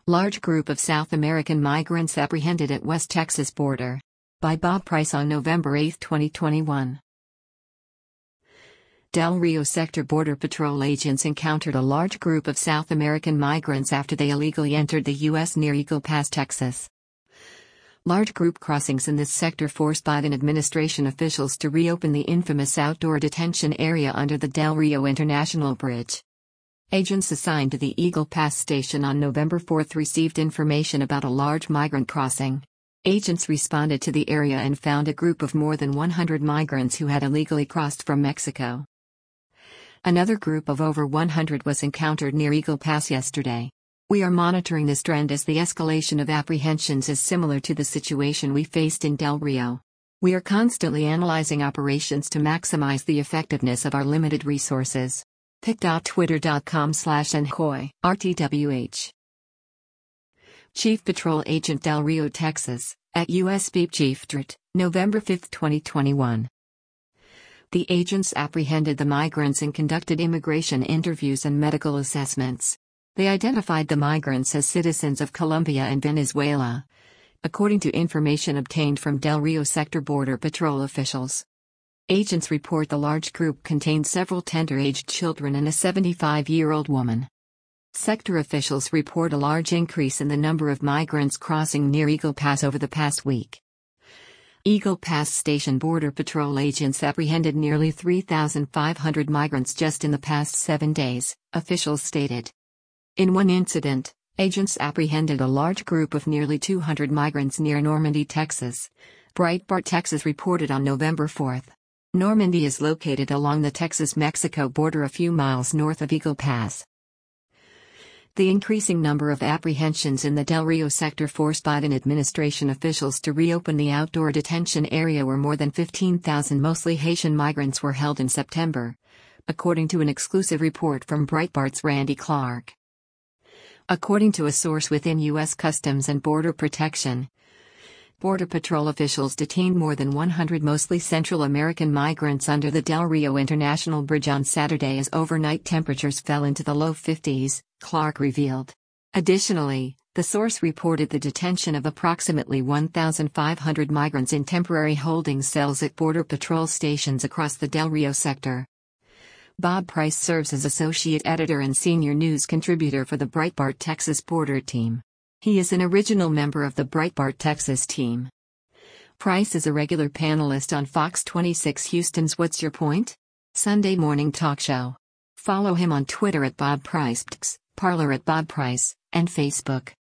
Large group of South American migrants apprehended at West Texas border. By Bob Price on November 8, 2021. Del Rio Sector Border Patrol agents encountered a large group of South American migrants after they illegally entered the U.S. near Eagle Pass, Texas. Large group crossings in this sector forced Biden administration officials to reopen the infamous outdoor detention area under the Del Rio International Bridge. Agents assigned to the Eagle Pass station on November 4 received information about a large migrant crossing. Agents responded to the area and found a group of more than 100 migrants who had illegally crossed from Mexico. Another group of over 100 was encountered near Eagle Pass yesterday. We are monitoring this trend as the escalation of apprehensions is similar to the situation we faced in Del Rio. We are constantly analyzing operations to maximize the effectiveness of our limited resources. pic.twitter.com/enjoy RTWH. Chief Patrol Agent Del Rio, Texas, at U.S. Beep Chief Drt., November 5, 2021. The agents apprehended the migrants and conducted immigration interviews and medical assessments. They identified the migrants as citizens of Colombia and Venezuela, according to information obtained from Del Rio Sector Border Patrol officials. Agents report the large group contained several tender-aged children and a 75-year-old woman. Sector officials report a large increase in the number of migrants crossing near Eagle Pass over the past week. Eagle Pass Station Border Patrol agents apprehended nearly 3,500 migrants just in the past 7 days, officials stated. In one incident, agents apprehended a large group of nearly 200 migrants near Normandy, Texas. Breitbart Texas reported on November 4. Normandy is located along the Texas-Mexico border a few miles north of Eagle Pass. The increasing number of apprehensions in the Del Rio sector forced Biden administration officials to reopen the outdoor detention area where more than 15,000 mostly Haitian migrants were held in September, according to an exclusive report from Breitbart's Randy Clark. According to a source within U.S. Customs and Border Protection, Border Patrol officials detained more than 100 mostly Central American migrants under the Del Rio International Bridge on Saturday as overnight temperatures fell into the low 50s, Clark revealed. Additionally, the source reported the detention of approximately 1,500 migrants in temporary holding cells at Border Patrol stations across the Del Rio sector. Bob Price serves as associate editor and senior news contributor for the Breitbart Texas Border Team. He is an original member of the Breitbart Texas team. Price is a regular panelist on Fox 26 Houston's What's Your Point? Sunday morning talk show. Follow him on Twitter at Bob Price, Parler at Bob Price, and Facebook.